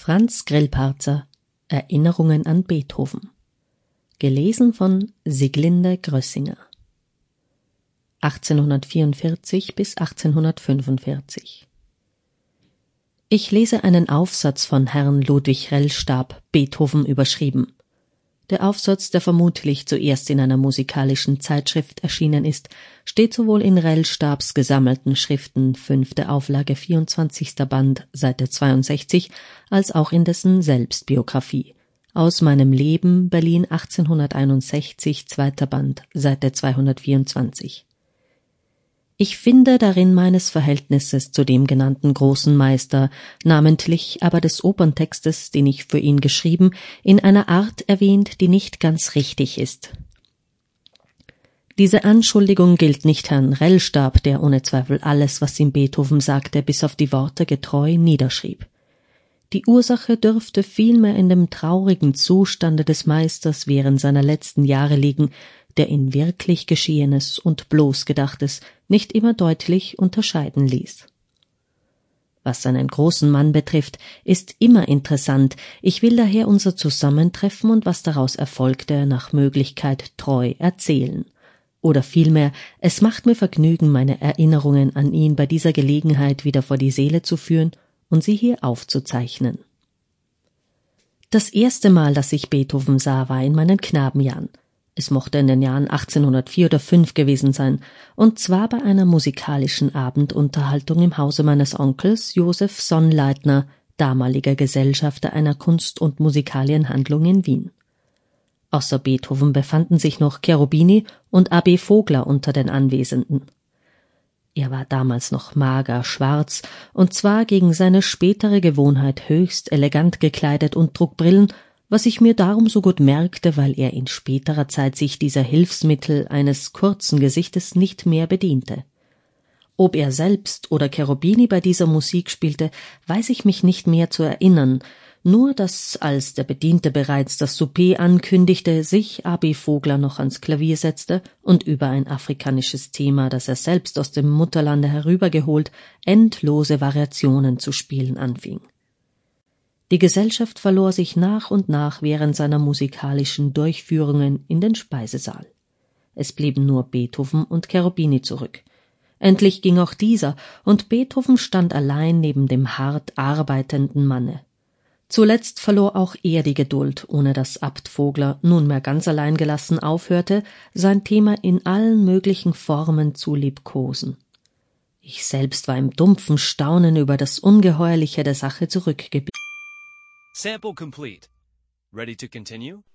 Franz Grillparzer Erinnerungen an Beethoven. Gelesen von Siglinde Grössinger. 1844 bis 1845. Ich lese einen Aufsatz von Herrn Ludwig Rellstab, Beethoven überschrieben. Der Aufsatz, der vermutlich zuerst in einer musikalischen Zeitschrift erschienen ist, steht sowohl in Rellstabs gesammelten Schriften 5. Auflage 24. Band, Seite 62, als auch in dessen Selbstbiografie Aus meinem Leben, Berlin 1861, 2. Band, Seite 224. Ich finde darin meines Verhältnisses zu dem genannten großen Meister, namentlich aber des Operntextes, den ich für ihn geschrieben, in einer Art erwähnt, die nicht ganz richtig ist. Diese Anschuldigung gilt nicht Herrn Rellstab, der ohne Zweifel alles, was ihm Beethoven sagte, bis auf die Worte getreu niederschrieb. Die Ursache dürfte vielmehr in dem traurigen Zustande des Meisters während seiner letzten Jahre liegen, der ihn wirklich Geschehenes und bloß Gedachtes nicht immer deutlich unterscheiden ließ. Was seinen großen Mann betrifft, ist immer interessant. Ich will daher unser Zusammentreffen und was daraus erfolgte, nach Möglichkeit treu erzählen. Oder vielmehr, es macht mir Vergnügen, meine Erinnerungen an ihn bei dieser Gelegenheit wieder vor die Seele zu führen und sie hier aufzuzeichnen. Das erste Mal, dass ich Beethoven sah, war in meinen Knabenjahren. Es mochte in den Jahren 1804 oder 5 gewesen sein, und zwar bei einer musikalischen Abendunterhaltung im Hause meines Onkels Joseph Sonnleitner, damaliger Gesellschafter einer Kunst- und Musikalienhandlung in Wien. Außer Beethoven befanden sich noch Cherubini und A.B. Vogler unter den Anwesenden. Er war damals noch mager, schwarz, und zwar gegen seine spätere Gewohnheit höchst elegant gekleidet und trug Brillen, was ich mir darum so gut merkte, weil er in späterer Zeit sich dieser Hilfsmittel eines kurzen Gesichtes nicht mehr bediente. Ob er selbst oder Cherubini bei dieser Musik spielte, weiß ich mich nicht mehr zu erinnern, nur dass, als der Bediente bereits das Souper ankündigte, sich A.B. Vogler noch ans Klavier setzte und über ein afrikanisches Thema, das er selbst aus dem Mutterlande herübergeholt, endlose Variationen zu spielen anfing. Die Gesellschaft verlor sich nach und nach während seiner musikalischen Durchführungen in den Speisesaal. Es blieben nur Beethoven und Cherubini zurück. Endlich ging auch dieser, und Beethoven stand allein neben dem hart arbeitenden Manne. Zuletzt verlor auch er die Geduld, ohne dass Abt Vogler, nunmehr ganz allein gelassen, aufhörte, sein Thema in allen möglichen Formen zu liebkosen. Ich selbst war im dumpfen Staunen über das Ungeheuerliche der Sache zurückgeblieben. Sample complete. Ready to continue?